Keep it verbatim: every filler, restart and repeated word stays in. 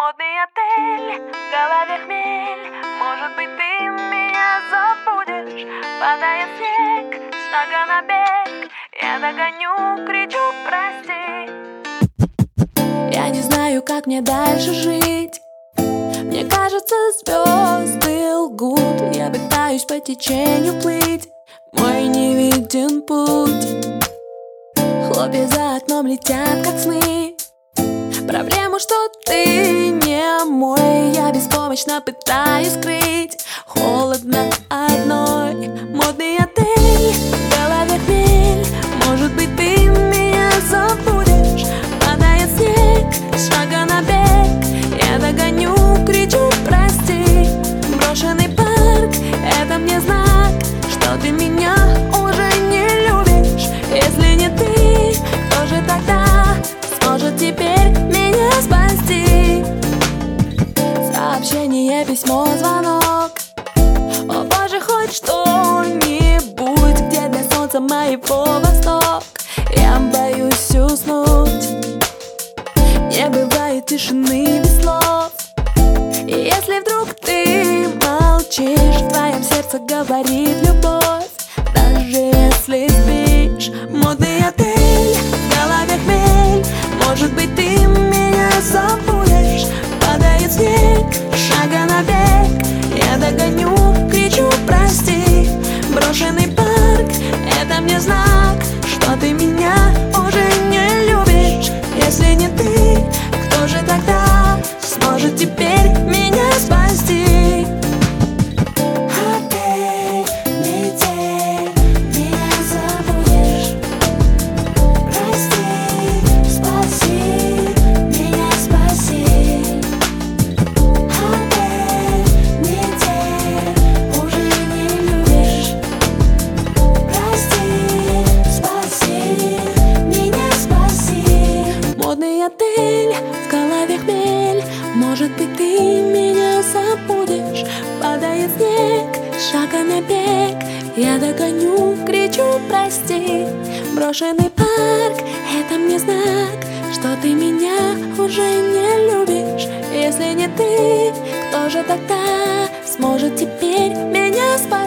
Модный отель, в голове хмель. Может быть, ты меня забудешь. Падает снег, шага на бег. Я догоню, кричу прости. Я не знаю, как мне дальше жить. Мне кажется, звезды лгут. Я пытаюсь по течению плыть. Мой не виден путь. Хлопья за окном летят, как сны. Проблему, что ты не мой. Я беспомощно пытаюсь скрыть. Холодно одной. Модный отель, в голове хмель. Может быть, ты меня забудешь. Падает снег, шага на бег. Я догоню, кричу прости. Брошенный парк, это мне знак, что ты меня уже не любишь. Если не ты, кто же тогда сможет теперь меня спасти? Сообщение, письмо, звонок. О боже, хоть что-нибудь, где для солнца моего восток. Я боюсь уснуть. Не бывает тишины без слов. И если вдруг ты молчишь, в твоем сердце говорит любовь. Даже если спишь. Модный отель, в голове хмель. Может быть, ты меня забудешь. Падает снег, шага на бег. Я догоню, кричу прости. Брошенный парк, это мне знак, что ты меня уже не любишь. Если не ты, кто же тогда сможет теперь меня спасти? Отель, метель, меня забудешь. Прости, спаси, меня спаси. Отель, метель, уже не любишь. Прости, спаси, меня спаси. Модный отель, в голове хмель. Может быть, ты меня забудешь. Падает снег, шага на бег. Я догоню, кричу прости. Брошенный парк, это мне знак, что ты меня уже не любишь. Если не ты, кто же тогда сможет теперь меня спасти?